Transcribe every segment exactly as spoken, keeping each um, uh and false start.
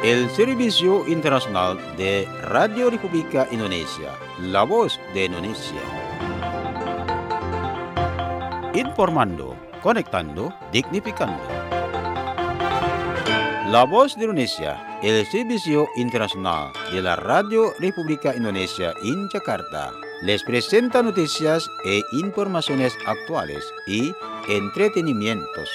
el Servicio Internacional de Radio República Indonesia, la voz de Indonesia. Informando, conectando, dignificando. La voz de Indonesia, el Servicio Internacional de la Radio República Indonesia en Jakarta, les presenta noticias e informaciones actuales y entretenimientos.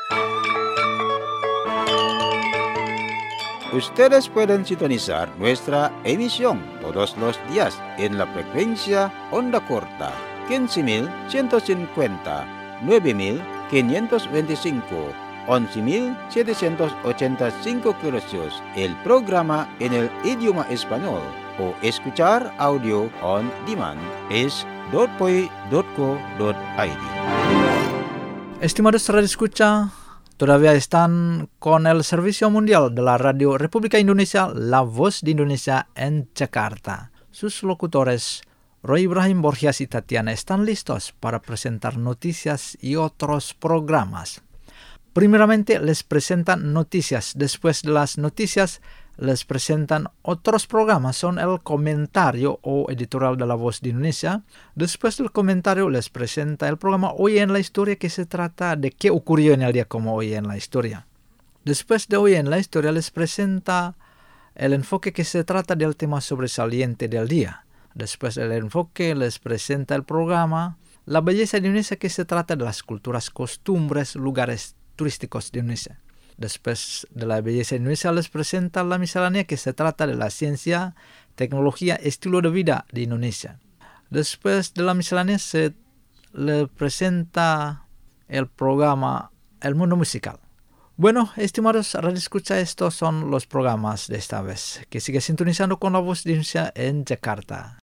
Ustedes pueden sintonizar nuestra emisión todos los días en la frecuencia onda corta quince mil ciento cincuenta, nueve mil quinientos veinticinco, once mil setecientos ochenta y cinco kHz, el programa en el idioma español, o escuchar audio on demand es dot p o i dot co dot i d. Estimados radioescucha, todavía están con el Servicio Mundial de la Radio República Indonesia, La Voz de Indonesia en Jakarta. Sus locutores, Roy Ibrahim Borgias y Tatiana, están listos para presentar noticias y otros programas. Primeramente les presentan noticias, después de las noticias les presentan otros programas, son el comentario o editorial de La Voz de Indonesia. Después del comentario les presenta el programa Hoy en la Historia, que se trata de qué ocurrió en el día como hoy en la historia. Después de Hoy en la Historia les presenta el enfoque, que se trata del tema sobresaliente del día. Después del enfoque les presenta el programa La Belleza de Indonesia, que se trata de las culturas, costumbres, lugares turísticos de Indonesia. Después de La Belleza de Indonesia les presenta La Miscelánea, que se trata de la ciencia, tecnología, estilo de vida de Indonesia. Después de La Miscelánea se le presenta el programa El Mundo Musical. Bueno, estimados radioescucha, estos son los programas de esta vez. Que sigue sintonizando con La Voz de Indonesia en Jakarta.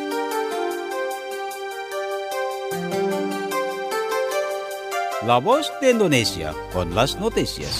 La Voz de Indonesia con las noticias.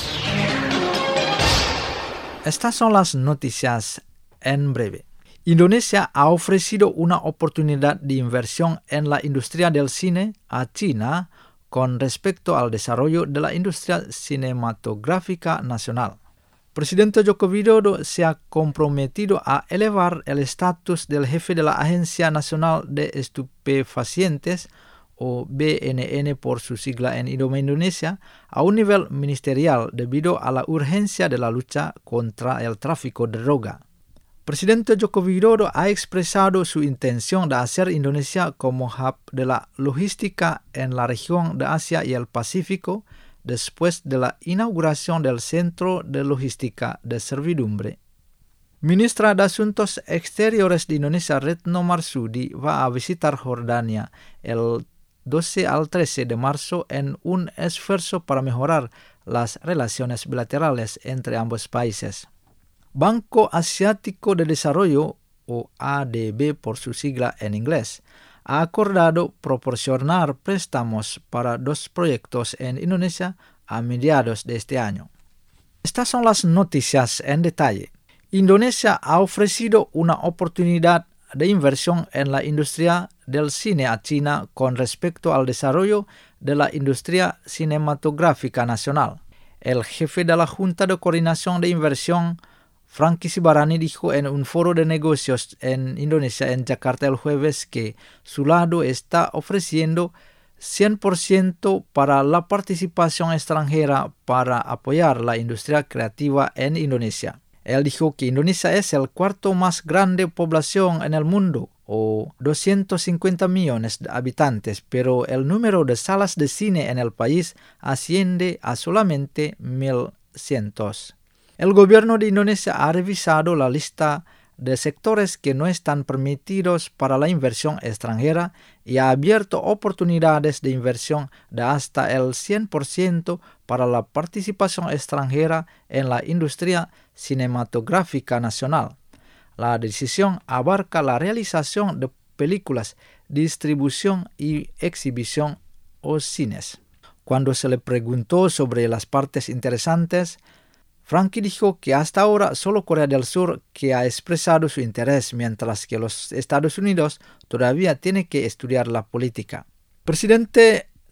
Estas son las noticias en breve. Indonesia ha ofrecido una oportunidad de inversión en la industria del cine a China con respecto al desarrollo de la industria cinematográfica nacional. Presidente Joko Widodo se ha comprometido a elevar el estatus del jefe de la Agencia Nacional de Estupefacientes, o B N N por su sigla en idioma Indonesia, a un nivel ministerial debido a la urgencia de la lucha contra el tráfico de droga. Presidente Joko Widodo ha expresado su intención de hacer Indonesia como hub de la logística en la región de Asia y el Pacífico después de la inauguración del Centro de Logística de Servidumbre. Ministra de Asuntos Exteriores de Indonesia, Retno Marsudi, va a visitar Jordania el doce al trece de marzo en un esfuerzo para mejorar las relaciones bilaterales entre ambos países. Banco Asiático de Desarrollo, o A D B por su sigla en inglés, ha acordado proporcionar préstamos para dos proyectos en Indonesia a mediados de este año. Estas son las noticias en detalle. Indonesia ha ofrecido una oportunidad de inversión en la industria del cine a China con respecto al desarrollo de la industria cinematográfica nacional. El jefe de la Junta de Coordinación de Inversión, Franky Sibarani, dijo en un foro de negocios en Indonesia en Jakarta el jueves que su lado está ofreciendo cien por ciento para la participación extranjera para apoyar la industria creativa en Indonesia. Él dijo que Indonesia es el cuarto más grande población en el mundo, o doscientos cincuenta millones de habitantes, pero el número de salas de cine en el país asciende a solamente mil cientos. El gobierno de Indonesia ha revisado la lista de sectores que no están permitidos para la inversión extranjera y ha abierto oportunidades de inversión de hasta el cien por ciento para la participación extranjera en la industria cinematográfica nacional. La decisión abarca la realización de películas, distribución y exhibición o cines. Cuando se le preguntó sobre las partes interesantes, Franky dijo que hasta ahora solo Corea del Sur que ha expresado su interés, mientras que los Estados Unidos todavía tiene que estudiar la política. Presidente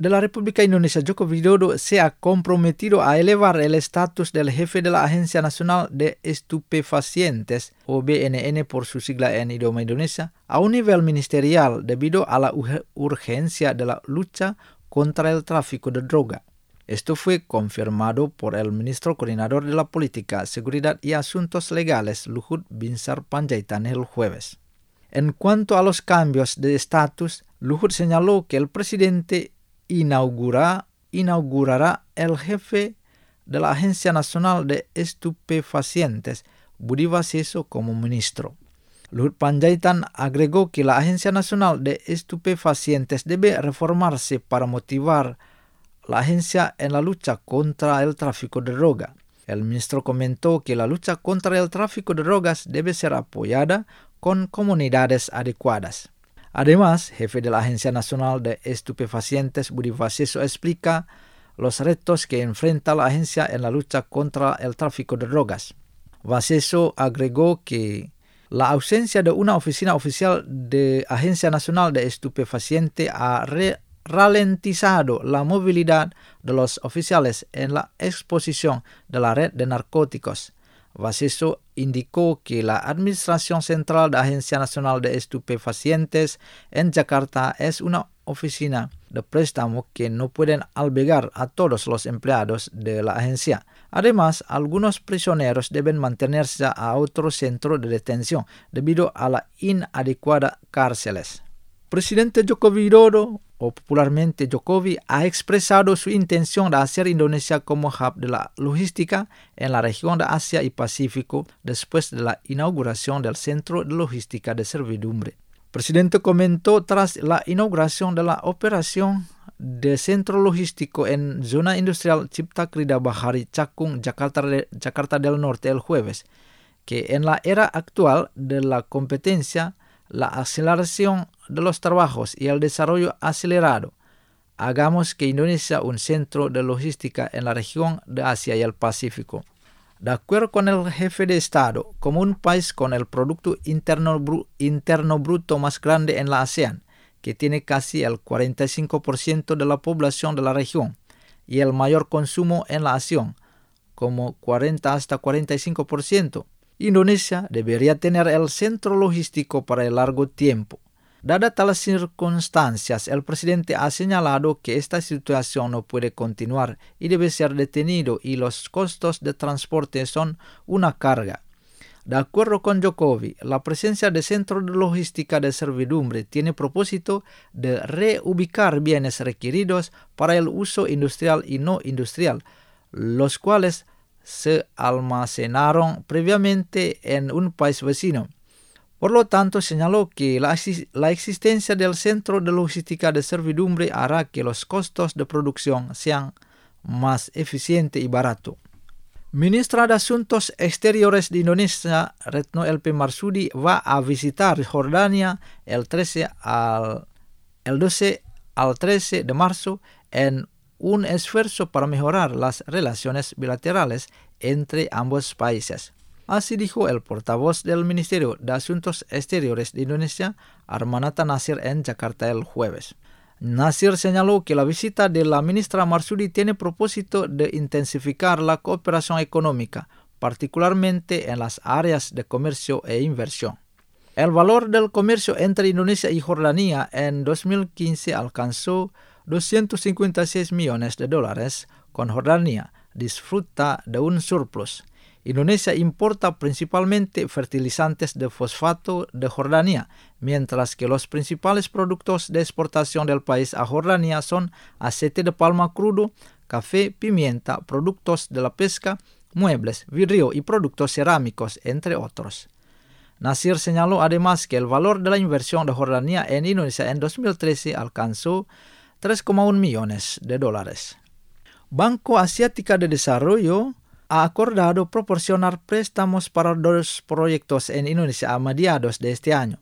de la República Indonesia, Joko Widodo, se ha comprometido a elevar el estatus del jefe de la Agencia Nacional de Estupefacientes, o B N N por su sigla en idioma Indonesia, a un nivel ministerial debido a la urgencia de la lucha contra el tráfico de droga. Esto fue confirmado por el ministro coordinador de la Política, Seguridad y Asuntos Legales, Luhut Binsar Panjaitan, el jueves. En cuanto a los cambios de estatus, Luhut señaló que el presidente inaugura, inaugurará el jefe de la Agencia Nacional de Estupefacientes, Budi Waseso, como ministro. Luhut Panjaitan agregó que la Agencia Nacional de Estupefacientes debe reformarse para motivar la agencia en la lucha contra el tráfico de droga. El ministro comentó que la lucha contra el tráfico de drogas debe ser apoyada con comunidades adecuadas. Además, jefe de la Agencia Nacional de Estupefacientes, Budi Waseso, explica los retos que enfrenta la agencia en la lucha contra el tráfico de drogas. Waseso agregó que la ausencia de una oficina oficial de Agencia Nacional de Estupefacientes ha re ralentizado la movilidad de los oficiales en la exposición de la red de narcóticos. Waseso indicó que la Administración Central de Agencia Nacional de Estupefacientes en Jakarta es una oficina de préstamo que no pueden albergar a todos los empleados de la agencia. Además, algunos prisioneros deben mantenerse a otro centro de detención debido a la inadecuada cárceles. Presidente Joko Widodo, o popularmente Jokowi, ha expresado su intención de hacer Indonesia como hub de la logística en la región de Asia y Pacífico después de la inauguración del Centro de Logística de Servidumbre. El presidente comentó tras la inauguración de la operación de Centro Logístico en Zona Industrial Cipta Krida Bahari Cakung, Jakarta, de, Jakarta del Norte el jueves, que en la era actual de la competencia, la aceleración de los trabajos y el desarrollo acelerado, hagamos que Indonesia un centro de logística en la región de Asia y el Pacífico. De acuerdo con el jefe de Estado, como un país con el Producto Interno, Bru- Interno Bruto más grande en la ASEAN, que tiene casi el cuarenta y cinco por ciento de la población de la región, y el mayor consumo en la ASEAN, como cuarenta hasta cuarenta y cinco por ciento, Indonesia debería tener el centro logístico para el largo tiempo. Dadas tales circunstancias, el presidente ha señalado que esta situación no puede continuar y debe ser detenido y los costos de transporte son una carga. De acuerdo con Jokowi, la presencia de centros de logística de servidumbre tiene propósito de reubicar bienes requeridos para el uso industrial y no industrial, los cuales se almacenaron previamente en un país vecino. Por lo tanto, señaló que la, la existencia del centro de logística de servidumbre hará que los costos de producción sean más eficientes y baratos. Ministra de Asuntos Exteriores de Indonesia, Retno L P Marsudi, va a visitar Jordania el, trece al, el doce al trece de marzo en un esfuerzo para mejorar las relaciones bilaterales entre ambos países. Así dijo el portavoz del Ministerio de Asuntos Exteriores de Indonesia, Armanata Nasir, en Jakarta el jueves. Nasir señaló que la visita de la ministra Marsudi tiene propósito de intensificar la cooperación económica, particularmente en las áreas de comercio e inversión. El valor del comercio entre Indonesia y Jordania en dos mil quince alcanzó doscientos cincuenta y seis millones de dólares, con Jordania disfruta de un surplus. Indonesia importa principalmente fertilizantes de fosfato de Jordania, mientras que los principales productos de exportación del país a Jordania son aceite de palma crudo, café, pimienta, productos de la pesca, muebles, vidrio y productos cerámicos, entre otros. Nasir señaló además que el valor de la inversión de Jordania en Indonesia en dos mil trece alcanzó tres coma uno millones de dólares. Banco Asiática de Desarrollo ha acordado proporcionar préstamos para dos proyectos en Indonesia a mediados de este año.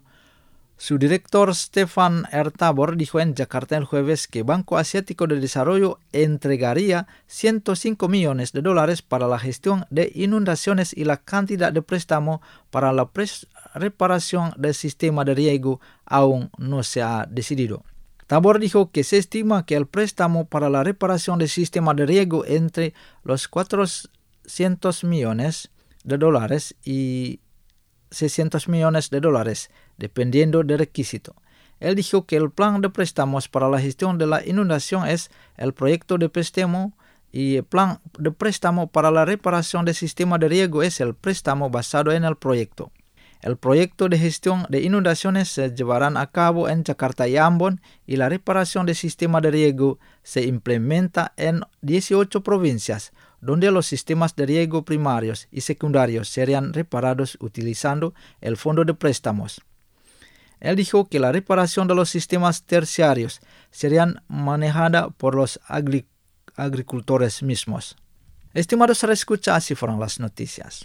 Su director Stefan R. Tabor dijo en Jakarta el jueves que Banco Asiático de Desarrollo entregaría ciento cinco millones de dólares para la gestión de inundaciones y la cantidad de préstamo para la pres- reparación del sistema de riego aún no se ha decidido. Tabor dijo que se estima que el préstamo para la reparación del sistema de riego entre los cuatrocientos millones de dólares y seiscientos millones de dólares, dependiendo del requisito. Él dijo que el plan de préstamos para la gestión de la inundación es el proyecto de préstamo y el plan de préstamo para la reparación del sistema de riego es el préstamo basado en el proyecto. El proyecto de gestión de inundaciones se llevarán a cabo en Jakarta y Ambon y la reparación del sistema de riego se implementa en dieciocho provincias, donde los sistemas de riego primarios y secundarios serían reparados utilizando el fondo de préstamos. Él dijo que la reparación de los sistemas terciarios serían manejada por los agri- agricultores mismos. Estimados escucha, así fueron las noticias.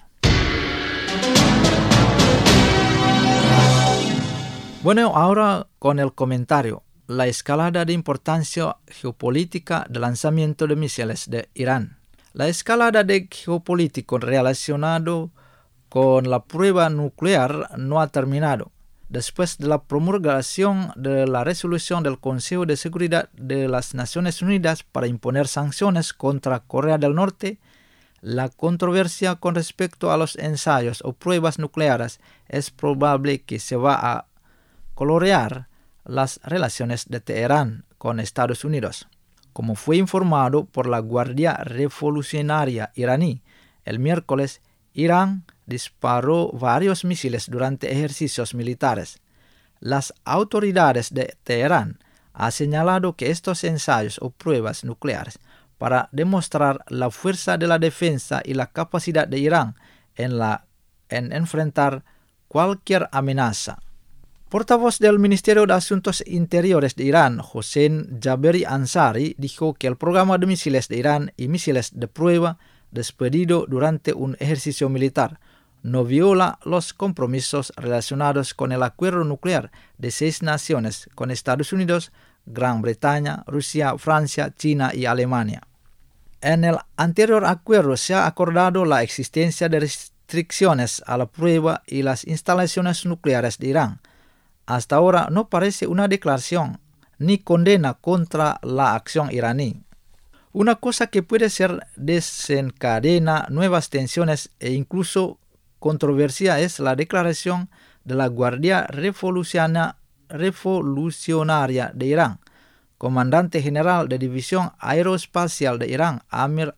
Bueno, ahora con el comentario. La escalada de importancia geopolítica del lanzamiento de misiles de Irán. La escalada de geopolítico relacionado con la prueba nuclear no ha terminado. Después de la promulgación de la resolución del Consejo de Seguridad de las Naciones Unidas para imponer sanciones contra Corea del Norte, la controversia con respecto a los ensayos o pruebas nucleares es probable que se va a colorear las relaciones de Teherán con Estados Unidos. Como fue informado por la Guardia Revolucionaria iraní, el miércoles Irán disparó varios misiles durante ejercicios militares. Las autoridades de Teherán han señalado que estos ensayos o pruebas nucleares para demostrar la fuerza de la defensa y la capacidad de Irán en, la, en enfrentar cualquier amenaza. Portavoz del Ministerio de Asuntos Interiores de Irán, Hossein Jaberi Ansari, dijo que el programa de misiles de Irán y misiles de prueba despedido durante un ejercicio militar no viola los compromisos relacionados con el acuerdo nuclear de seis naciones con Estados Unidos, Gran Bretaña, Rusia, Francia, China y Alemania. En el anterior acuerdo se ha acordado la existencia de restricciones a la prueba y las instalaciones nucleares de Irán. Hasta ahora no parece una declaración ni condena contra la acción iraní. Una cosa que puede ser desencadena nuevas tensiones e incluso controversia es la declaración de la Guardia Revoluciona, Revolucionaria de Irán, comandante general de División Aeroespacial de Irán, Amir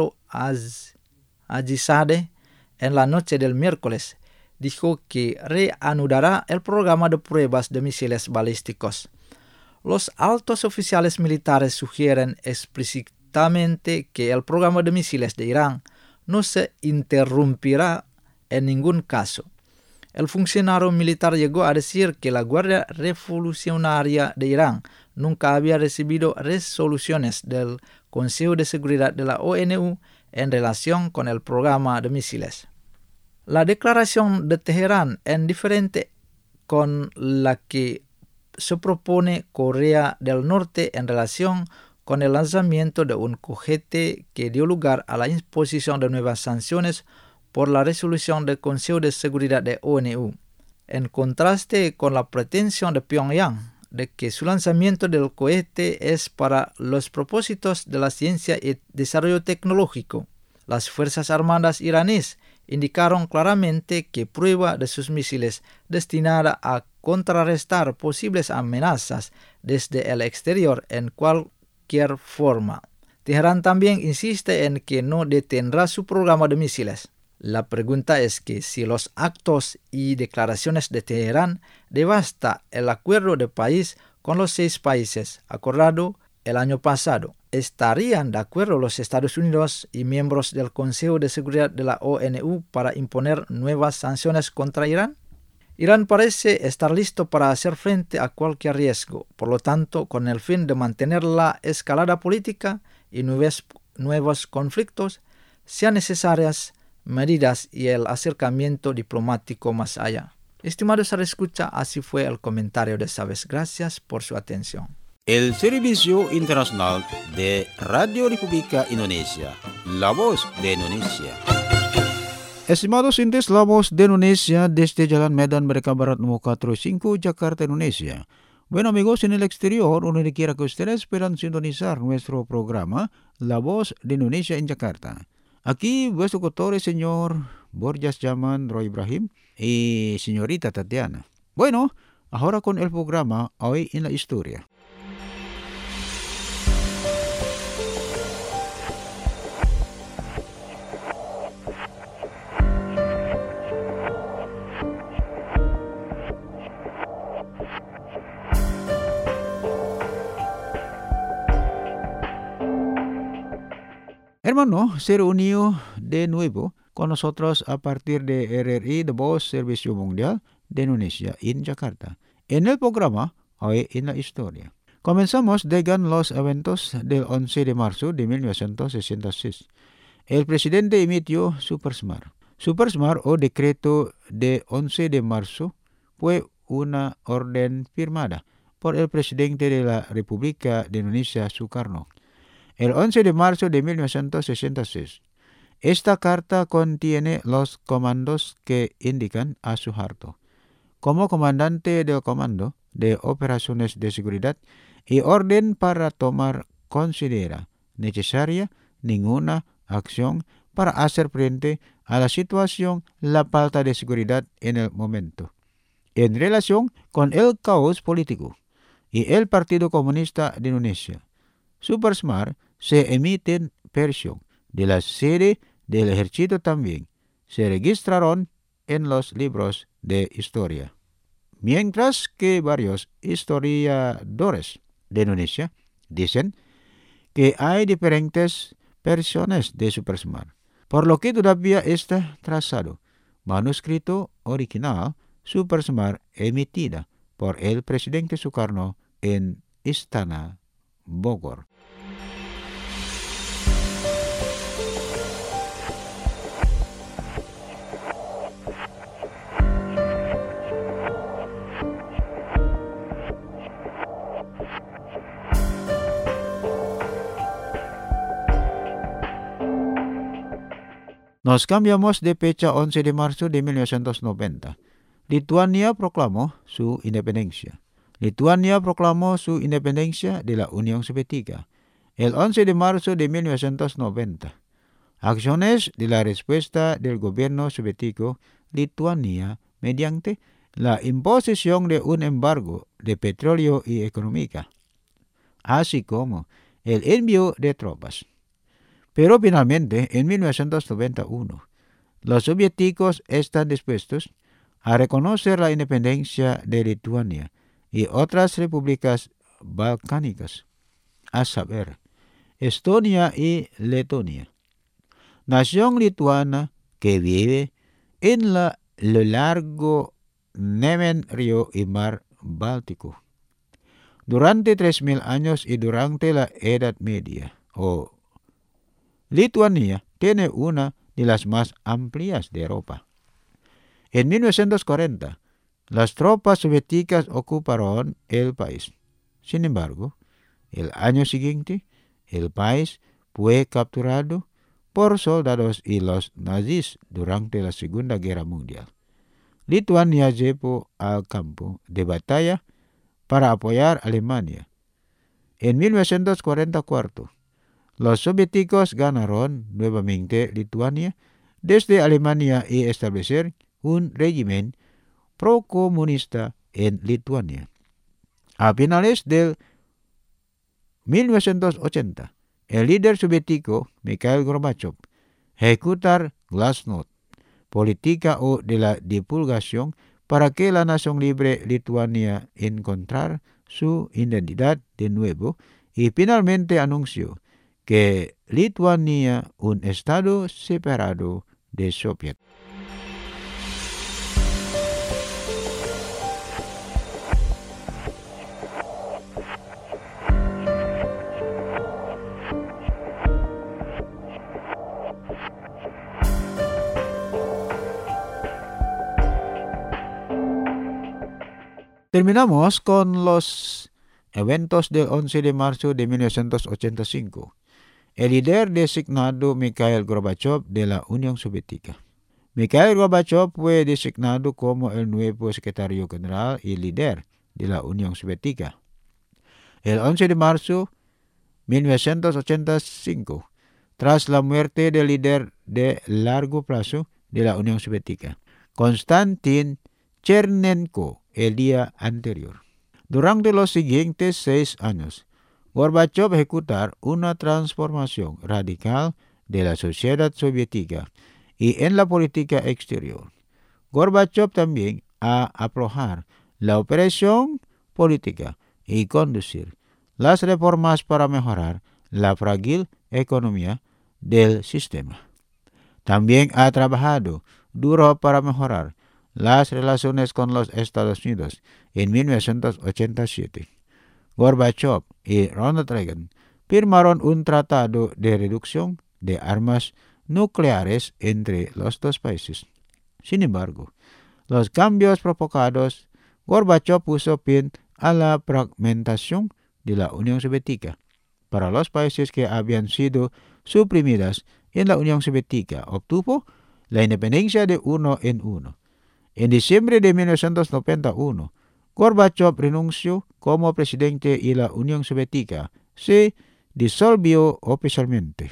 Alo-Ajizadeh, en la noche del miércoles, dijo que reanudará el programa de pruebas de misiles balísticos. Los altos oficiales militares sugieren explícitamente que el programa de misiles de Irán no se interrumpirá en ningún caso. El funcionario militar llegó a decir que la Guardia Revolucionaria de Irán nunca había recibido resoluciones del Consejo de Seguridad de la O N U en relación con el programa de misiles. La declaración de Teherán es diferente con la que se propone Corea del Norte en relación con el lanzamiento de un cohete que dio lugar a la imposición de nuevas sanciones por la resolución del Consejo de Seguridad de O N U, en contraste con la pretensión de Pyongyang de que su lanzamiento del cohete es para los propósitos de la ciencia y desarrollo tecnológico. Las Fuerzas Armadas iraníes indicaron claramente que prueba de sus misiles destinada a contrarrestar posibles amenazas desde el exterior en cualquier forma. Teherán también insiste en que no detendrá su programa de misiles. La pregunta es que si los actos y declaraciones de Teherán devasta el acuerdo de país con los seis países acordado el año pasado, ¿estarían de acuerdo los Estados Unidos y miembros del Consejo de Seguridad de la O N U para imponer nuevas sanciones contra Irán? Irán parece estar listo para hacer frente a cualquier riesgo, por lo tanto, con el fin de mantener la escalada política y nuevos, nuevos conflictos, sean necesarias medidas y el acercamiento diplomático más allá. Estimados a la escucha, así fue el comentario de Sabes. Gracias por su atención. El Servicio Internacional de Radio República Indonesia, La Voz de Indonesia. Estimados oyentes, La Voz de Indonesia desde Jalan Medan Merdeka Barat nomor cuatrocientos lima, Jakarta, Indonesia. Bueno, amigos, en el exterior, donde quiera que ustedes puedan sintonizar nuestro programa La Voz de Indonesia en Jakarta. Aquí, vuestro tutor es señor Borjas Jaman Roy Ibrahim y señorita Tatiana. Bueno, ahora con el programa Hoy en la Historia. Hermano, se reunió de nuevo con nosotros a partir de R R I, The Voz Servicio Mundial de Indonesia en Jakarta, en el programa Hoy en la Historia. Comenzamos con los eventos del once de marzo de mil novecientos sesenta y seis. El presidente emitió Supersmar. Supersmar o decreto de once de marzo fue una orden firmada por el presidente de la República de Indonesia, Sukarno. El once de marzo de mil novecientos sesenta y seis. Esta carta contiene los comandos que indican a Suharto como comandante del Comando de Operaciones de Seguridad y orden para tomar considera necesaria ninguna acción para hacer frente a la situación la falta de seguridad en el momento, en relación con el caos político y el Partido Comunista de Indonesia. Supersmar se emiten versión de la sede del ejército también. Se registraron en los libros de historia. Mientras que varios historiadores de Indonesia dicen que hay diferentes versiones de Supersmar, por lo que todavía está trazado manuscrito original Supersmar emitida por el presidente Sukarno en Istana Bogor. Nos cambiamos de fecha once de marzo de mil novecientos noventa. Lituania proclamó su independencia. Lituania proclamó su independencia de la Unión Soviética el once de marzo de mil novecientos noventa. Acciones de la respuesta del gobierno soviético Lituania mediante la imposición de un embargo de petróleo y económica, así como el envío de tropas. Pero finalmente, en mil novecientos noventa y uno, los soviéticos están dispuestos a reconocer la independencia de Lituania y otras repúblicas balcánicas, a saber, Estonia y Letonia, nación lituana que vive en la, lo largo Nemen Río y Mar Báltico. Durante tres mil años y durante la Edad Media, o Lituania tiene una de las más amplias de Europa. En mil novecientos cuarenta, las tropas soviéticas ocuparon el país. Sin embargo, el año siguiente, el país fue capturado por soldados y los nazis durante la Segunda Guerra Mundial. Lituania llevó al campo de batalla para apoyar a Alemania. En mil novecientos cuarenta y cuatro, los soviéticos ganaron nuevamente Lituania desde Alemania y establecer un régimen procomunista en Lituania. A finales del mil novecientos ochenta, el líder soviético Mikhail Gorbachev ejecutar Glasnost, política o de la divulgación para que la nación libre Lituania encontrar su identidad de nuevo y finalmente anunció que Lituania un estado separado de Soviet. Terminamos con los eventos del once de marzo de mil novecientos ochenta y cinco. El líder designado Mikhail Gorbachev de la Unión Soviética. Mikhail Gorbachev fue designado como el nuevo secretario general y líder de la Unión Soviética. El once de marzo de mil novecientos ochenta y cinco, tras la muerte del líder de largo plazo de la Unión Soviética, Konstantin Chernenko, el día anterior. Durante los siguientes seis años, Gorbachev ejecutar una transformación radical de la sociedad soviética y en la política exterior. Gorbachev también a aflojar la operación política y conducir las reformas para mejorar la frágil economía del sistema. También ha trabajado duro para mejorar las relaciones con los Estados Unidos en mil novecientos ochenta y siete. Gorbachev y Ronald Reagan firmaron un tratado de reducción de armas nucleares entre los dos países. Sin embargo, los cambios provocados, Gorbachev puso fin a la fragmentación de la Unión Soviética. Para los países que habían sido suprimidas en la Unión Soviética, obtuvo la independencia de uno en uno. En diciembre de mil novecientos noventa y uno, Gorbachev renunció como presidente y la Unión Soviética se disolvió oficialmente.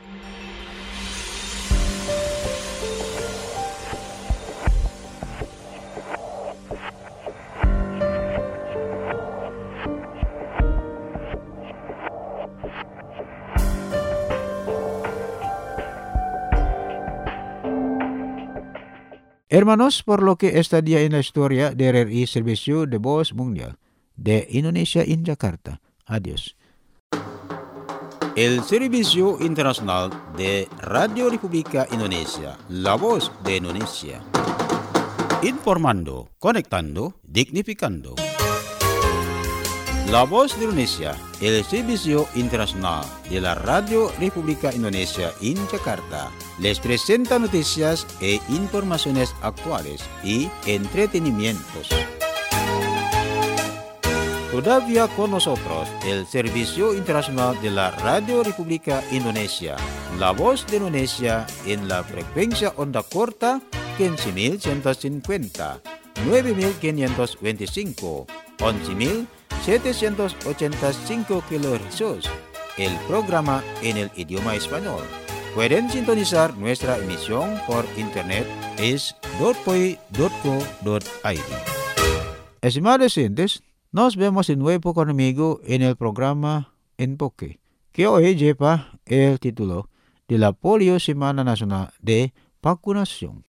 Hermanos, por lo que está día en la historia de R R I Servicio de Voz Mundial de Indonesia en Jakarta. Adiós. El Servicio Internacional de Radio República Indonesia, la voz de Indonesia. Informando, conectando, dignificando. La voz de Indonesia, el Servicio Internacional de la Radio República Indonesia en Jakarta, les presenta noticias e informaciones actuales y entretenimientos. Todavía con nosotros el Servicio Internacional de la Radio República Indonesia, la voz de Indonesia en la frecuencia onda corta quince mil ciento cincuenta, nueve mil quinientos veinticinco, once mil setecientos ochenta y cinco kilohercios, el programa en el idioma español. Pueden sintonizar nuestra emisión por internet es dotpoi punto co punto i d. Estimados oyentes, nos vemos de nuevo conmigo en el programa Enfoque, que hoy lleva el título de la Polio Semana Nacional de Vacunación.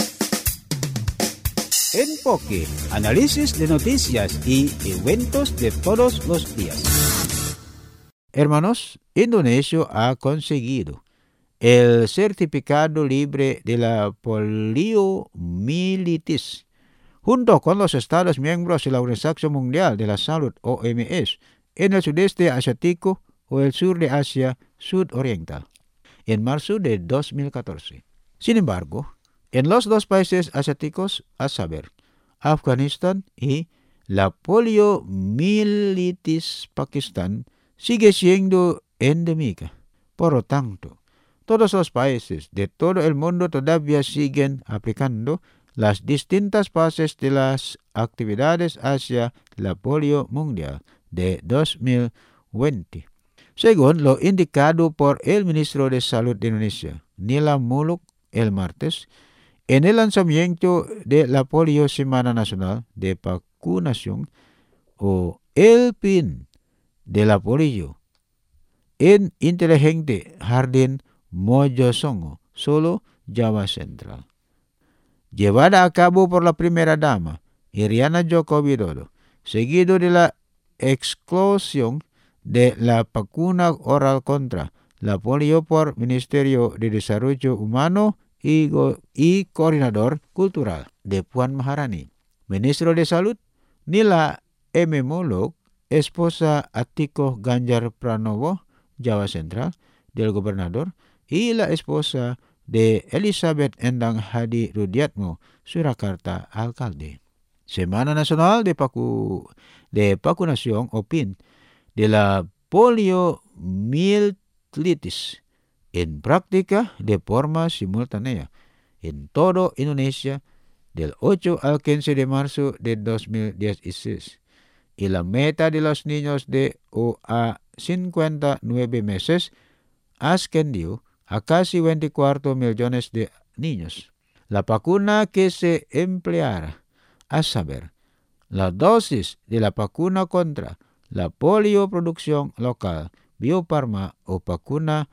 Enfoque, análisis de noticias y eventos de todos los días. Hermanos, Indonesia ha conseguido el certificado libre de la poliomielitis, junto con los Estados miembros de la Organización Mundial de la Salud, O M S, en el sudeste asiático o el sur de Asia sudoriental, en marzo de dos mil catorce. Sin embargo, en los dos países asiáticos, a saber, Afganistán y la poliomielitis Pakistán, sigue siendo endémica. Por lo tanto, todos los países de todo el mundo todavía siguen aplicando las distintas fases de las actividades hacia la polio mundial de dos mil veinte. Según lo indicado por el ministro de Salud de Indonesia, Nila Muluk, el martes, en el lanzamiento de la Polio Semana Nacional de Vacunación, o el P I N de la polio, en Inteligente Jardín Mojosongo, Solo, Java Central, llevada a cabo por la primera dama, Iriana Joko Widodo, seguido de la exclusión de la vacuna oral contra la polio por Ministerio de Desarrollo Humano y, y Coordinador Cultural de Puan Maharani. Ministro de Salud, Nila M. Muluk, esposa Atiko Ganjar Pranowo, Java Central, del gobernador, y la esposa de Elizabeth Endang Hadi Rudiatmo, Surakarta, alcalde. Semana Nacional de, Pacu, de Vacunación, o P I N, de la poliomielitis, en práctica de forma simultánea en todo Indonesia del ocho al quince de marzo de dos mil dieciséis. y la meta de los niños de o a cincuenta y nueve meses ascendió a casi veinticuatro millones de niños. La vacuna que se empleará, a saber, la dosis de la vacuna contra la polioproducción local, Biofarma o vacuna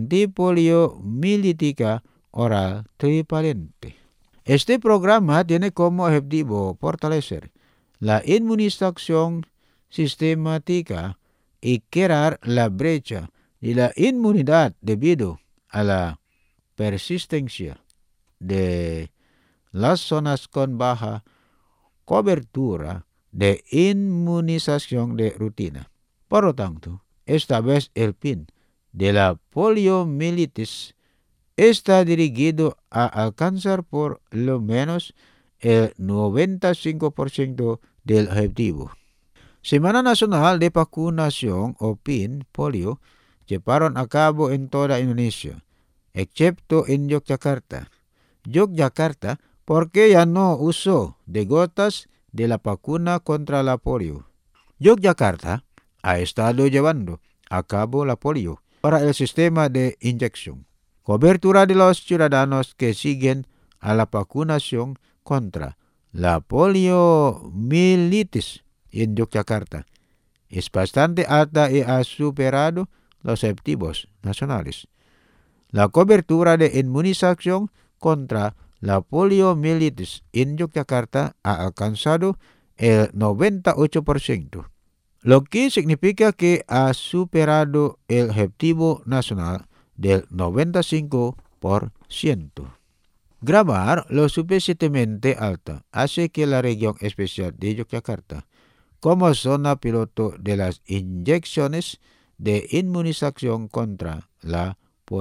antipoliomielítica oral trivalente. Este programa tiene como objetivo fortalecer la inmunización sistemática y crear la brecha de la inmunidad debido a la persistencia de las zonas con baja cobertura de inmunización de rutina. Por lo tanto, esta vez el fin de la poliomielitis está dirigido a alcanzar por lo menos el noventa y cinco por ciento del objetivo. Semana Nacional de Vacunación o P I N Polio llevaron a cabo en toda Indonesia, excepto en Yogyakarta. Yogyakarta porque ya no usó de gotas de la vacuna contra la polio. Yogyakarta ha estado llevando a cabo la polio para el sistema de inyección. Cobertura de los ciudadanos que siguen a la vacunación contra la poliomielitis en Yogyakarta es bastante alta y ha superado los objetivos nacionales. La cobertura de inmunización contra la poliomielitis en Yogyakarta ha alcanzado el noventa y ocho por ciento, lo que significa que ha superado el objetivo nacional del noventa y cinco por ciento. Grabar lo suficientemente alta hace que la región especial de Yogyakarta, como zona piloto de las inyecciones de inmunización contra la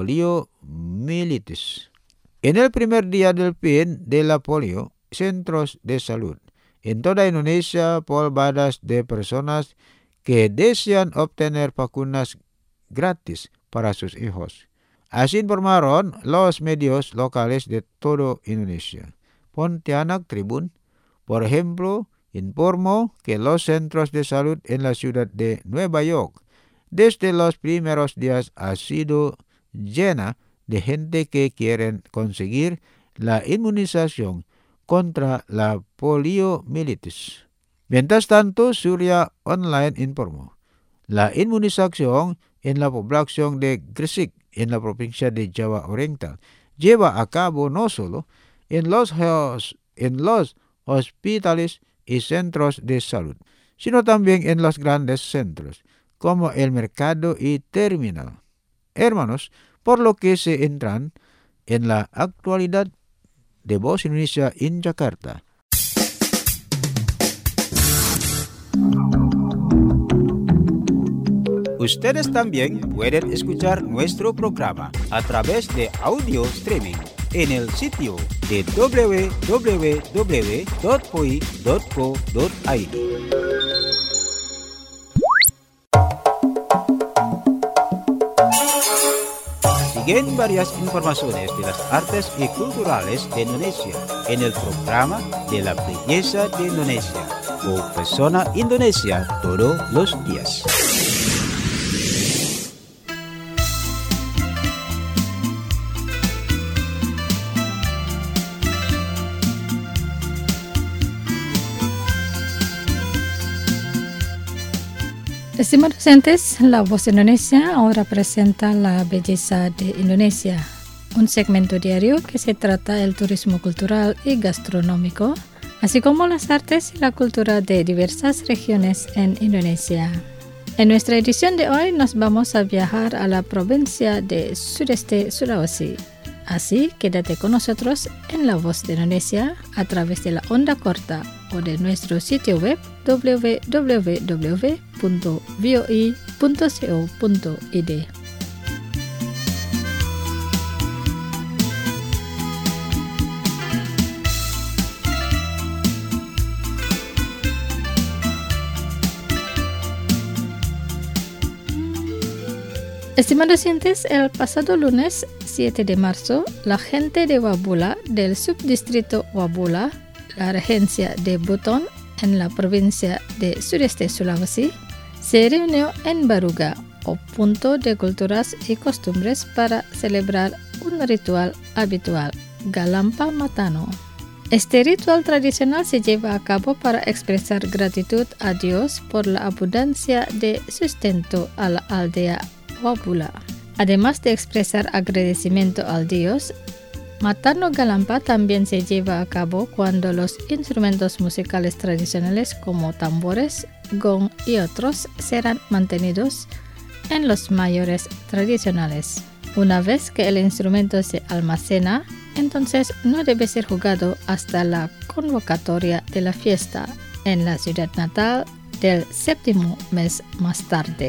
poliomielitis. En el primer día del P I N de la polio, centros de salud en toda Indonesia polvadas de personas que desean obtener vacunas gratis para sus hijos. Así informaron los medios locales de todo Indonesia. Pontianak Tribune, por ejemplo, informó que los centros de salud en la ciudad de Nueva York desde los primeros días ha sido llena de gente que quieren conseguir la inmunización contra la poliomielitis. Mientras tanto, Surya Online informó, la inmunización en la población de Gresik, en la provincia de Java Oriental, lleva a cabo no solo en los, en los hospitales y centros de salud, sino también en los grandes centros, como el mercado y terminal. Hermanos, por lo que se entran en la actualidad de Voz Indonesia en Jakarta. Ustedes también pueden escuchar nuestro programa a través de audio streaming en el sitio de doble u doble u doble u punto p o i punto co punto i d. Siguen varias informaciones de las artes y culturales de Indonesia en el programa de la belleza de Indonesia o Persona Indonesia todos los días. Estimados oyentes, La Voz de Indonesia ahora presenta La Belleza de Indonesia, un segmento diario que se trata del turismo cultural y gastronómico, así como las artes y la cultura de diversas regiones en Indonesia. En nuestra edición de hoy nos vamos a viajar a la provincia de Sudeste Sulawesi. Así, quédate con nosotros en La Voz de Indonesia a través de la onda corta o de nuestro sitio web doble u doble u doble u punto v o i punto co punto i d. Estimados oyentes, el pasado lunes siete de marzo, la gente de Wabula del subdistrito Wabula, la regencia de Buton, en la provincia de Sudeste Sulawesi, se reunió en Baruga, o punto de culturas y costumbres, para celebrar un ritual habitual, Galampa Matano. Este ritual tradicional se lleva a cabo para expresar gratitud a Dios por la abundancia de sustento a la aldea Wabula. Además de expresar agradecimiento al Dios, Matano Galampa también se lleva a cabo cuando los instrumentos musicales tradicionales como tambores, gong y otros serán mantenidos en los mayores tradicionales. Una vez que el instrumento se almacena, entonces no debe ser jugado hasta la convocatoria de la fiesta en la ciudad natal del séptimo mes más tarde.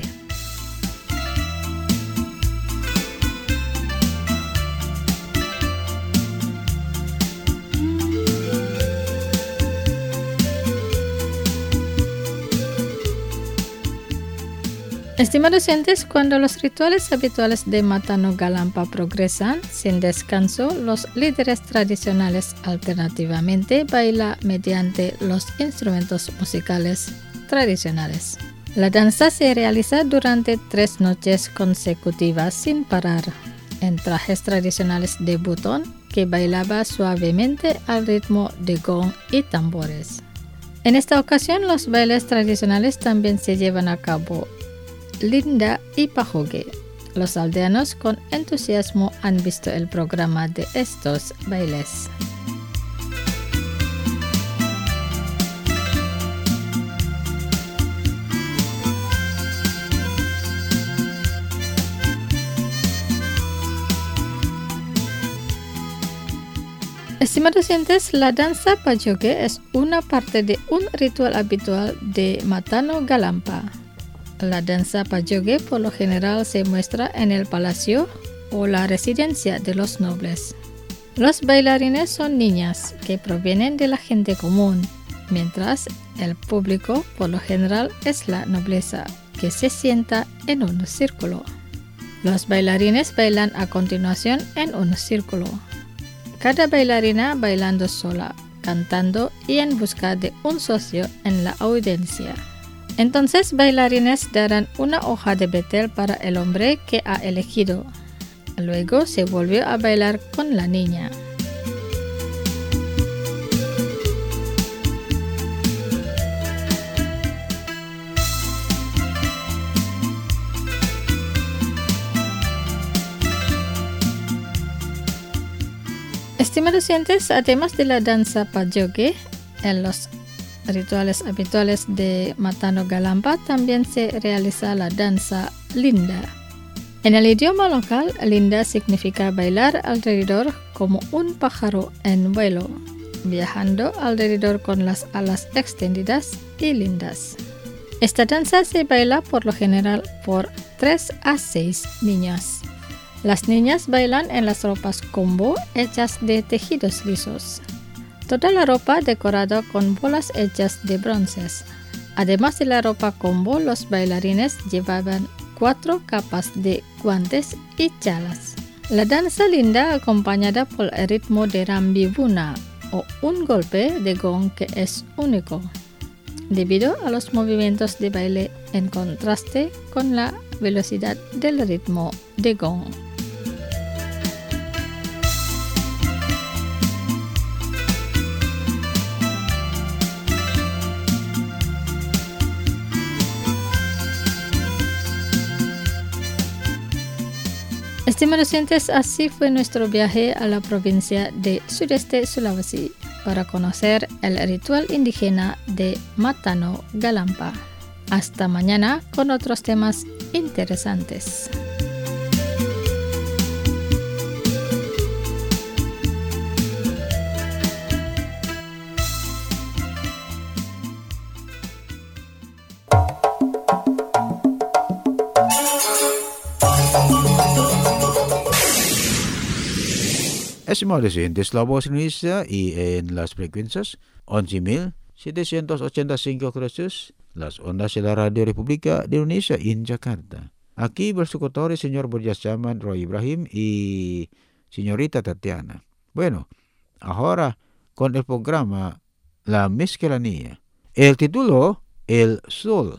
Estimados oyentes, cuando los rituales habituales de Matano Galampa progresan sin descanso, los líderes tradicionales alternativamente bailan mediante los instrumentos musicales tradicionales. La danza se realiza durante tres noches consecutivas sin parar, en trajes tradicionales de butón que bailaba suavemente al ritmo de gong y tambores. En esta ocasión, los bailes tradicionales también se llevan a cabo Linda y Pajoge. Los aldeanos con entusiasmo han visto el programa de estos bailes. Estimados oyentes, la danza Pajoge es una parte de un ritual habitual de Matano Galampa. La danza Pajoge por lo general se muestra en el palacio o la residencia de los nobles. Los bailarines son niñas que provienen de la gente común, mientras el público por lo general es la nobleza que se sienta en un círculo. Los bailarines bailan a continuación en un círculo. Cada bailarina bailando sola, cantando y en busca de un socio en la audiencia. Entonces bailarines darán una hoja de betel para el hombre que ha elegido. Luego se volvió a bailar con la niña. Estimados oyentes, además de la danza Pajoge, en los rituales habituales de Matano Galampa también se realiza la danza Linda. En el idioma local, Linda significa bailar alrededor como un pájaro en vuelo, viajando alrededor con las alas extendidas y lindas. Esta danza se baila por lo general por tres a seis niñas. Las niñas bailan en las ropas combo hechas de tejidos lisos. Toda la ropa decorada con bolas hechas de bronces. Además de la ropa combo, los bailarines llevaban cuatro capas de guantes y chalas. La danza Linda acompañada por el ritmo de rambibuna o un golpe de gong que es único, debido a los movimientos de baile en contraste con la velocidad del ritmo de gong. Estimados oyentes, así fue nuestro viaje a la provincia de Sudeste Sulawesi para conocer el ritual indígena de Matano Galampa. Hasta mañana con otros temas interesantes. Estimados oyentes, la voz Indonesia y en las frecuencias once mil setecientos ochenta y cinco kHz, las ondas de la Radio República de Indonesia en Jakarta. Aquí bersukotori señor Burjasaman Roy Ibrahim y señorita Tatiana. Bueno, ahora con el programa La Miscelánea. El título, El Sol.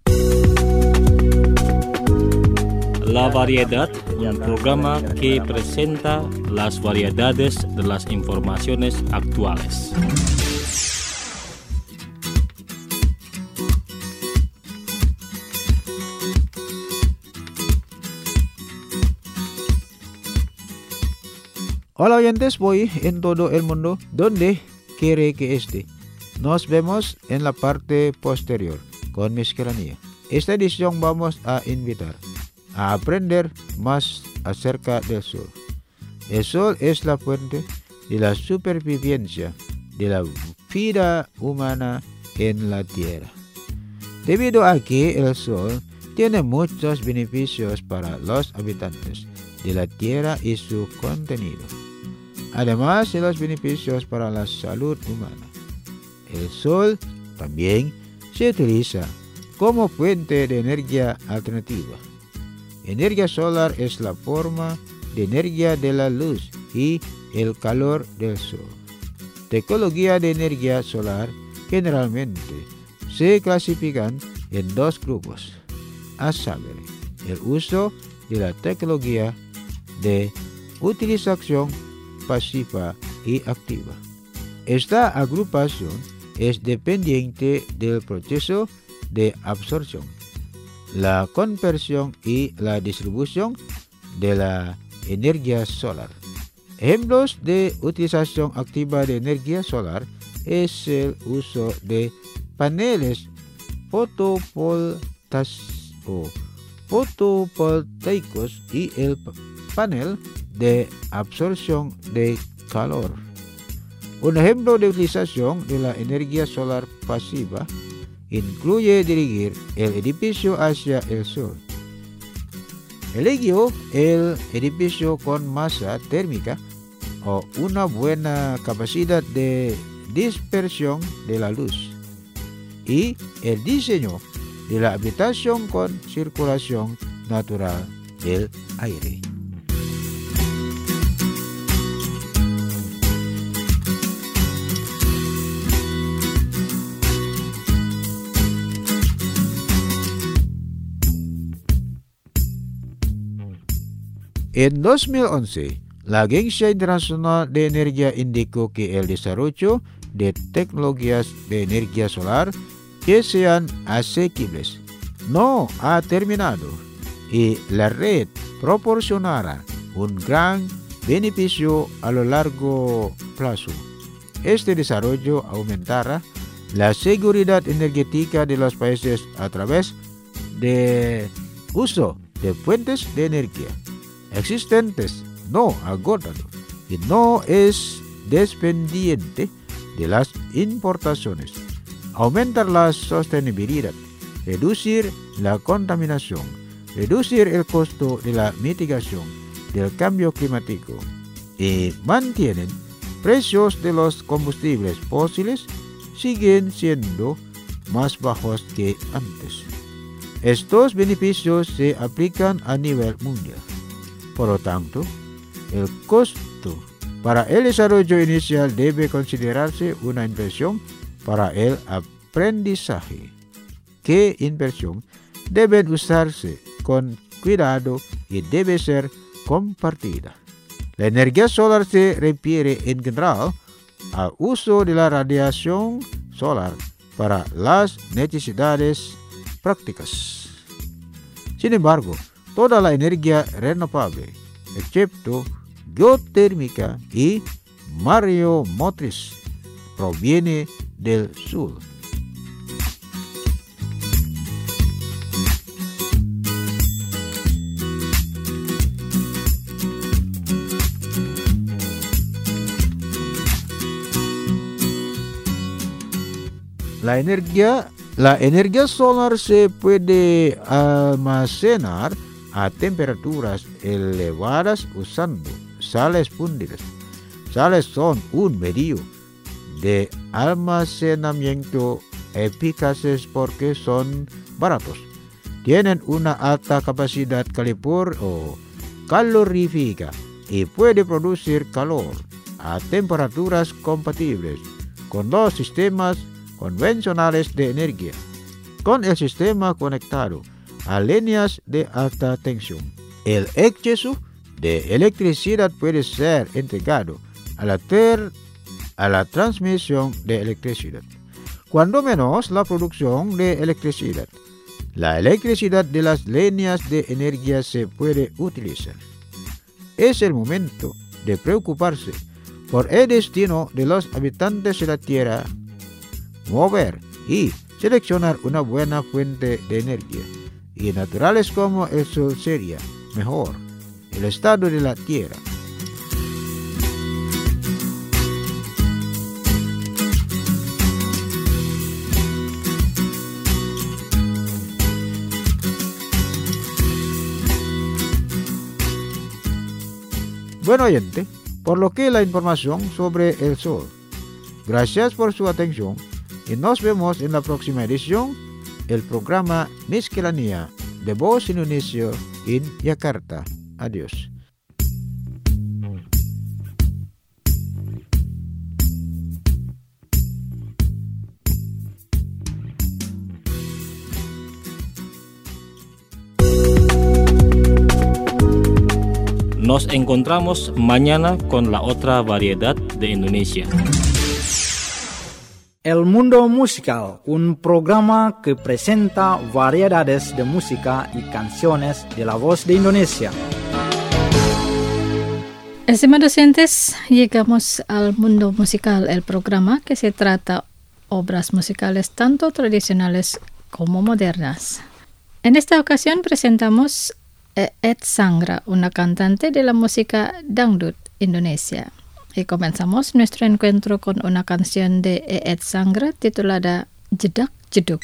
La Variedad, un programa que presenta las variedades de las informaciones actuales. Hola oyentes, voy en todo el mundo, donde quiere que esté. Nos vemos en la parte posterior con Miscelánea. Esta edición vamos a invitar a aprender más acerca del sol. El sol es la fuente de la supervivencia de la vida humana en la Tierra. Debido a que el sol tiene muchos beneficios para los habitantes de la Tierra y su contenido, además de los beneficios para la salud humana. El sol también se utiliza como fuente de energía alternativa. Energía solar es la forma de energía de la luz y el calor del sol. Tecnología de energía solar generalmente se clasifican en dos grupos, a saber, el uso de la tecnología de utilización pasiva y activa. Esta agrupación es dependiente del proceso de absorción, la conversión y la distribución de la energía solar. Ejemplos de utilización activa de energía solar es el uso de paneles fotovoltaicos y el panel de absorción de calor. Un ejemplo de utilización de la energía solar pasiva incluye dirigir el edificio hacia el sol. Eligió el edificio con masa térmica o una buena capacidad de dispersión de la luz, y el diseño de la habitación con circulación natural del aire. En dos mil once, la Agencia Internacional de Energía indicó que el desarrollo de tecnologías de energía solar que sean asequibles no ha terminado y la red proporcionará un gran beneficio a lo largo plazo. Este desarrollo aumentará la seguridad energética de los países a través de uso de fuentes de energía existentes, no agotado, y no es dependiente de las importaciones. Aumentar la sostenibilidad, reducir la contaminación, reducir el costo de la mitigación del cambio climático y mantienen precios de los combustibles fósiles siguen siendo más bajos que antes. Estos beneficios se aplican a nivel mundial. Por lo tanto, el costo para el desarrollo inicial debe considerarse una inversión para el aprendizaje. ¿Qué inversión debe usarse con cuidado y debe ser compartida? La energía solar se refiere en general al uso de la radiación solar para las necesidades prácticas. Sin embargo, toda la energía renovable, excepto geotérmica y mareomotriz, proviene del sol. La energía, la energía solar se puede almacenar a temperaturas elevadas usando sales fundidas. Sales son un medio de almacenamiento eficaces porque son baratos. Tienen una alta capacidad calipor o calorífica y puede producir calor a temperaturas compatibles con los sistemas convencionales de energía, con el sistema conectado a líneas de alta tensión. El exceso de electricidad puede ser entregado a la, ter a la transmisión de electricidad, cuando menos la producción de electricidad. La electricidad de las líneas de energía se puede utilizar. Es el momento de preocuparse por el destino de los habitantes de la Tierra, mover y seleccionar una buena fuente de energía, y naturales como el sol sería mejor el estado de la Tierra. Bueno oyente, por lo que la información sobre el sol. Gracias por su atención y nos vemos en la próxima edición, el programa Miscelánea de Voz Indonesia en Yakarta. Adiós. Nos encontramos mañana con la otra variedad de Indonesia. El Mundo Musical, un programa que presenta variedades de música y canciones de la voz de Indonesia. Estimados docentes, llegamos al Mundo Musical, el programa que se trata obras musicales tanto tradicionales como modernas. En esta ocasión presentamos Eet Sangra, una cantante de la música dangdut Indonesia. Y comenzamos nuestro encuentro con una canción de Eet Sangra titulada Jedak Jeduk.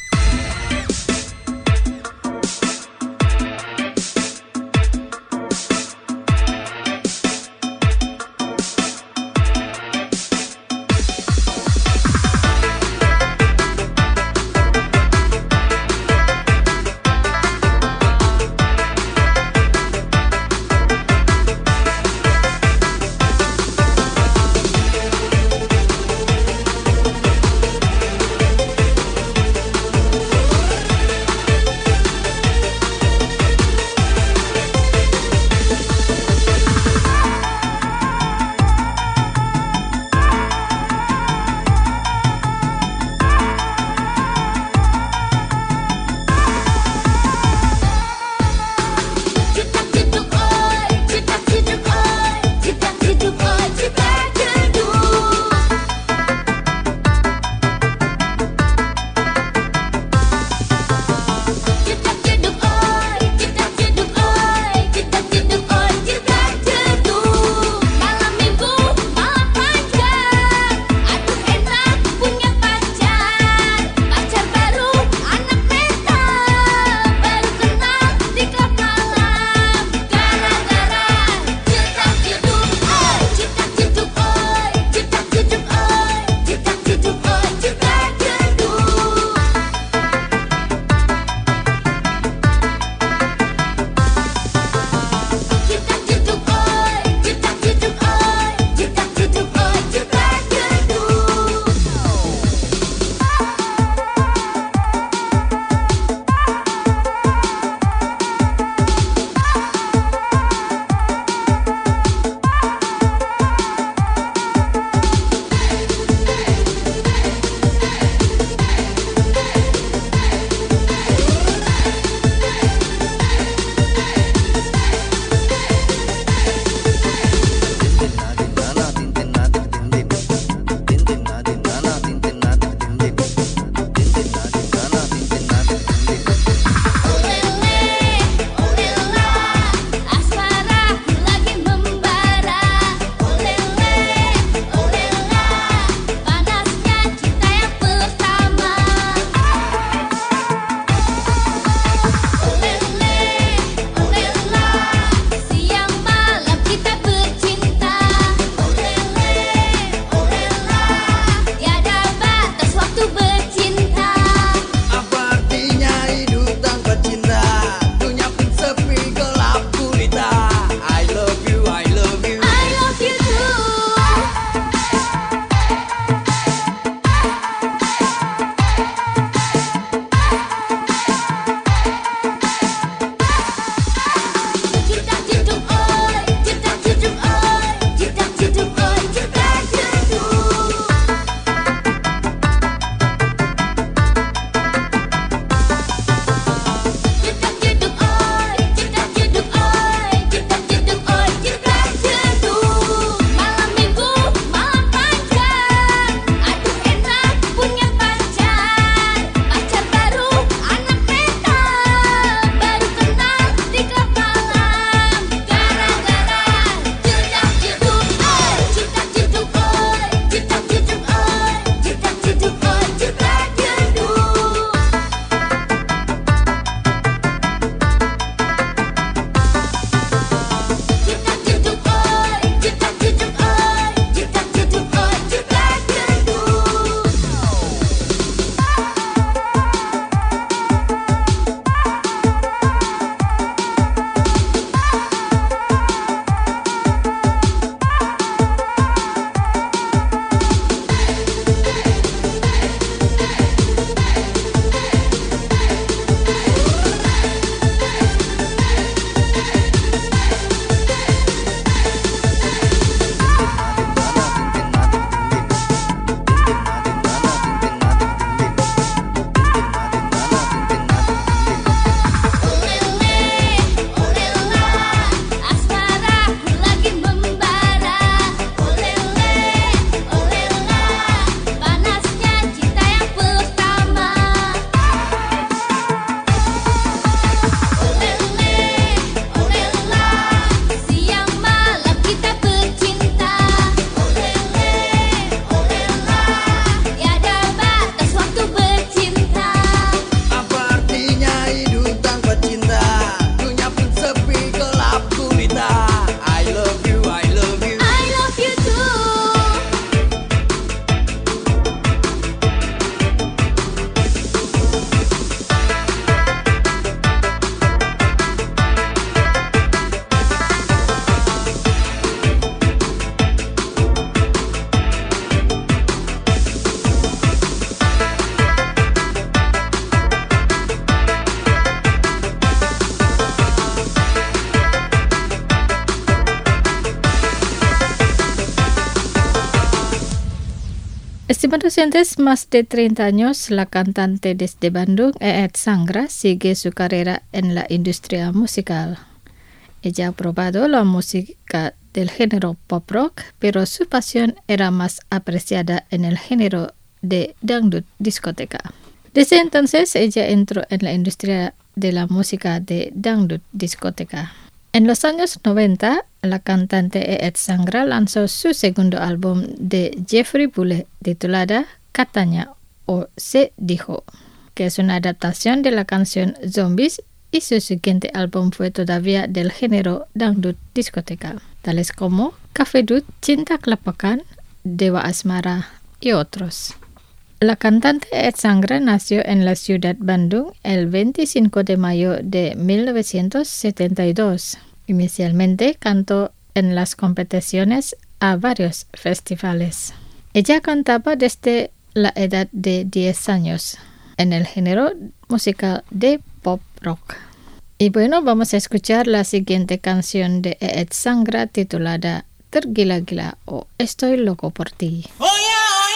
Estimados oyentes, más de treinta años, la cantante desde Bandung, Eet Sangra, sigue su carrera en la industria musical. Ella ha probado la música del género pop rock, pero su pasión era más apreciada en el género de dangdut discoteca. Desde entonces, ella entró en la industria de la música de dangdut discoteca. En los años noventa, la cantante Eet Sangra lanzó su segundo álbum de Jeffrey Bule titulada Katanya o Se Dijo, que es una adaptación de la canción Zombies, y su siguiente álbum fue todavía del género dangdut discoteca, tales como Cafe Dut, Cinta Kelapakan, Dewa Asmara y otros. La cantante Eet Sangra nació en la ciudad Bandung el veinticinco de mayo de mil novecientos setenta y dos. Inicialmente cantó en las competiciones a varios festivales. Ella cantaba desde la edad de diez años en el género musical de pop rock. Y bueno, vamos a escuchar la siguiente canción de Eet Sangra titulada Tergila-gila o Estoy loco por ti. Oh, yeah.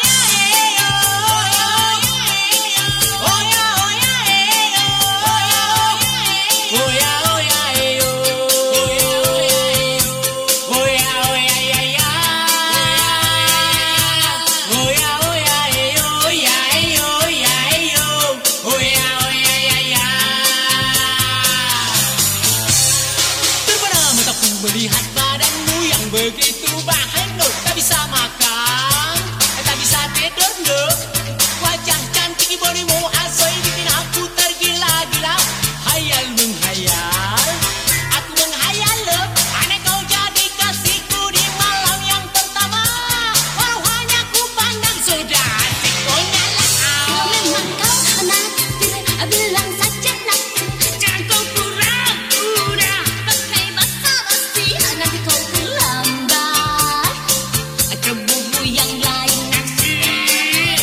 Melihat badanmu yang begitu bahenul, tak bisa makan, tak bisa tidur, no. Wajah cantik bodimu asoy bikin aku tergila-gila. Hayal menghayal, aku menghayal lo. Aneh kau jadi kasihku di malam yang pertama. Walau hanya ku pandang sudah asik kau nyala. Kalau memang kau naksir, bilang saja naksir. Jangan kau pura-pura pakai basa-basi. Nanti kau terlambat keburu yang lain naksir.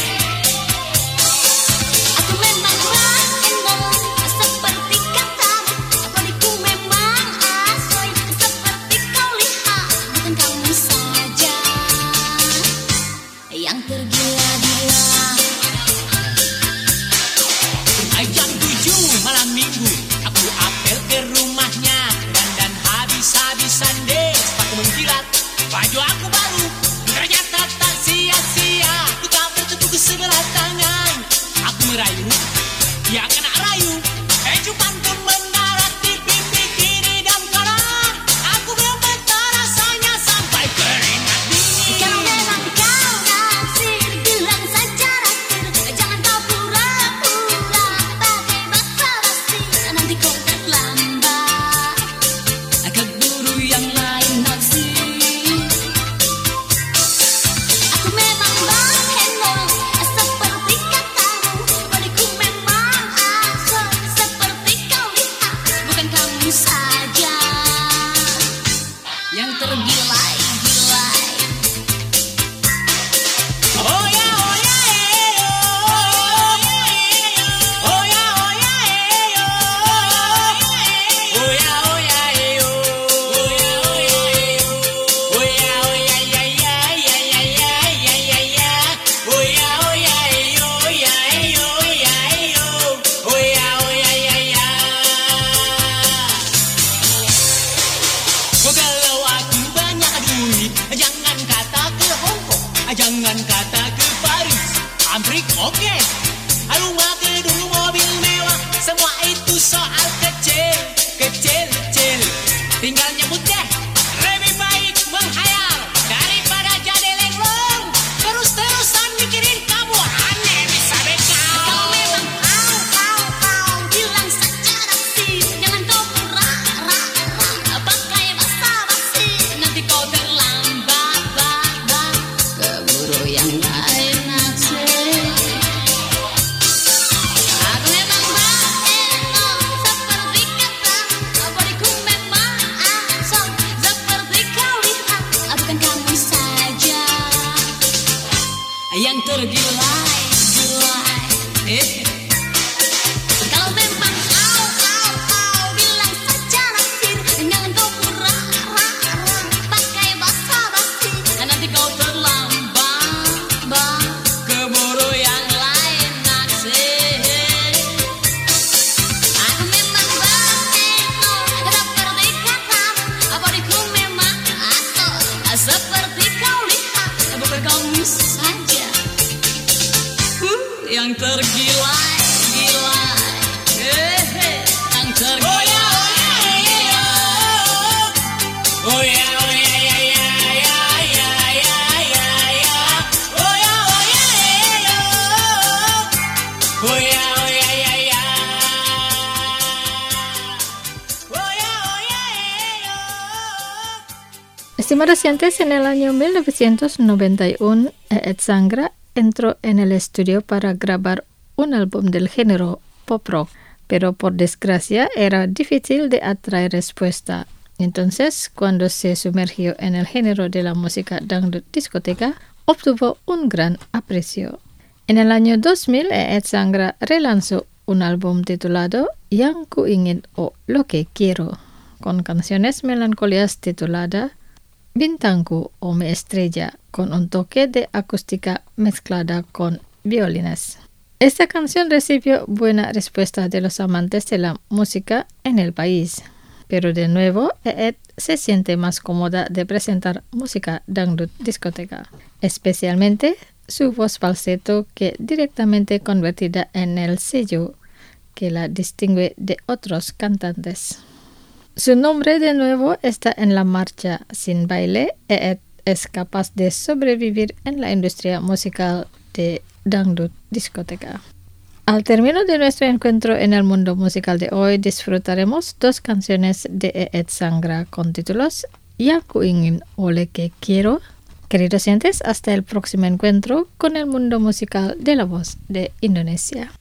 Aku memang bahenol seperti katamu. Bodiku memang asoy seperti kau lihat. Bukan kamu saja yang tergila-gila. Jam tujuh malam minggu, aku apel ke rumahnya. Dandan habis-habisan deh, sepatu mengkilat, baju aku baru. Ternyata tak sia-sia, ku tak bertepuk sebelah tangan. Aku merayu, dia kena rayu. Kecupan pun mendarat di pipi kiri dan kanan. Aku gemetar rasanya sampai keringat dingin. Kalau memang kau naksir, bilang saja naksir. Jangan kau pura-pura pakai basa-basi. Nanti kau terlambat Keburu yang lain naksir. Aku memang bahenol seperti katamu. Bodiku memang asoy seperti kau lihat. Bukan kamu saja Yang tergilai-gilai. Oh ya, oh ya, eh, oh. Oh ya, oh ya, eh, oh. Oh ya, oh ya, eh, oh. Oh ya, oh ya, ya, ya, ya, ya, ya, ya, ya, ya. Oh ya, oh ya, eh, oh, ya, eh, oh, ya, eh, oh. Oh ya, oh ya, ya, ya. Oh, kalau aku banyak duit, jangan kata ke Hong Kong, jangan kata ke Paris, Amrik oke. Rumah gedung mobil mewah, semua itu soal kecil, kecil, kecil. Tinggal nyebut deh, lebih baik menghayal daripada jadi lenglong. Terus-terusan mikirin kamu aneh bisa bekal. Kalau memang kau, kau, kau bilang saja naksir. Jangan kau pura-pura pakai basa-basi. Nanti kau terlambat, bak, bak keburu yang lain naksir. Aku memang bahenol seperti katamu. Bodiku memang asoy seperti kau lihat. Bukan kamu saja Yang tergilai-gilai. Eh. kalau memang kau, kau, kau bilang saja naksir. Jangan kau pura-pura pakai basa-basi. Nanti kau terlambat, Bang, keburu yang tergila-gila, hehe, yang tergila-gila. Oh ya, oh ya, ya, ya, ya, ya, ya, ya, ya. Oh ya, oh ya, ya, ya. Oh ya, oh ya, ya, ya. Oh ya, oh ya, ya. Estimados oyentes, en el año mil novecientos noventa y uno, Eet Sangra entró en el estudio para grabar un álbum del género pop rock, pero por desgracia era difícil de atraer respuesta. Entonces, cuando se sumergió en el género de la música dangdut discoteca, obtuvo un gran aprecio. En el año dos mil, Eet Sangra relanzó un álbum titulado Yang Ku Ingin o Lo Que Quiero, con canciones melancólicas titulada Bintangku o Mi Estrella, con un toque de acústica mezclada con violines. Esta canción recibió buena respuesta de los amantes de la música en el país, pero de nuevo Eet se siente más cómoda de presentar música dangdut discoteca, especialmente su voz falseto que directamente convertida en el sello que la distingue de otros cantantes. Su nombre de nuevo está en la marcha. Sin baile, Eet es capaz de sobrevivir en la industria musical de dangdut discoteca. Al término de nuestro encuentro en el mundo musical de hoy, disfrutaremos dos canciones de Eet Sangra con títulos Yang Ku Ingin o Lo Que Quiero. Queridos oyentes, hasta el próximo encuentro con el mundo musical de la voz de Indonesia.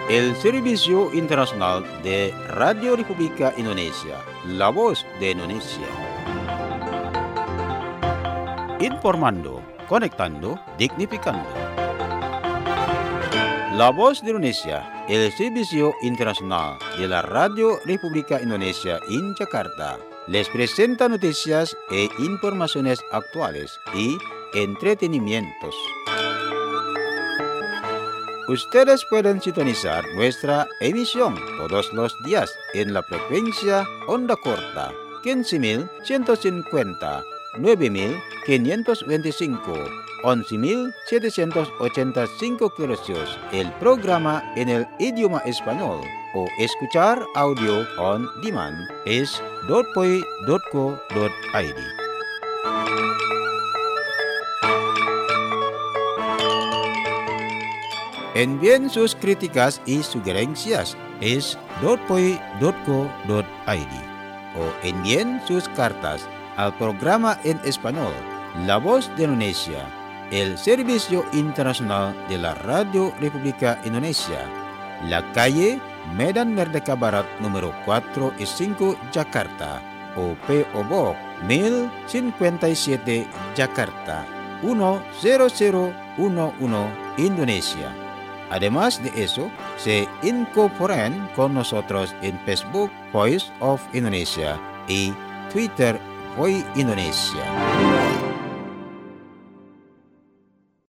el Servicio Internacional de Radio República Indonesia, La Voz de Indonesia. Informando, conectando, dignificando. La Voz de Indonesia, el Servicio Internacional de la Radio República Indonesia en Jakarta, les presenta noticias e informaciones actuales y entretenimientos. Ustedes pueden sintonizar nuestra emisión todos los días en la frecuencia onda corta quince mil ciento cincuenta, nueve mil quinientos veinticinco, once mil setecientos ochenta y cinco kHz, el programa en el idioma español, o escuchar audio on demand es dotpoi dot co dot i d. Envíen sus críticas y sugerencias es dotpoi dot co dot i d o envíen sus cartas al programa en español La Voz de Indonesia, el Servicio Internacional de la Radio República Indonesia, la calle Medan Merdeka Barat número cuatro y cinco, Jakarta, o P O Box mil cincuenta y siete, Jakarta, uno cero cero uno uno, Indonesia. Además de eso, se incorporan con nosotros en Facebook Voice of Indonesia y Twitter Voice Indonesia.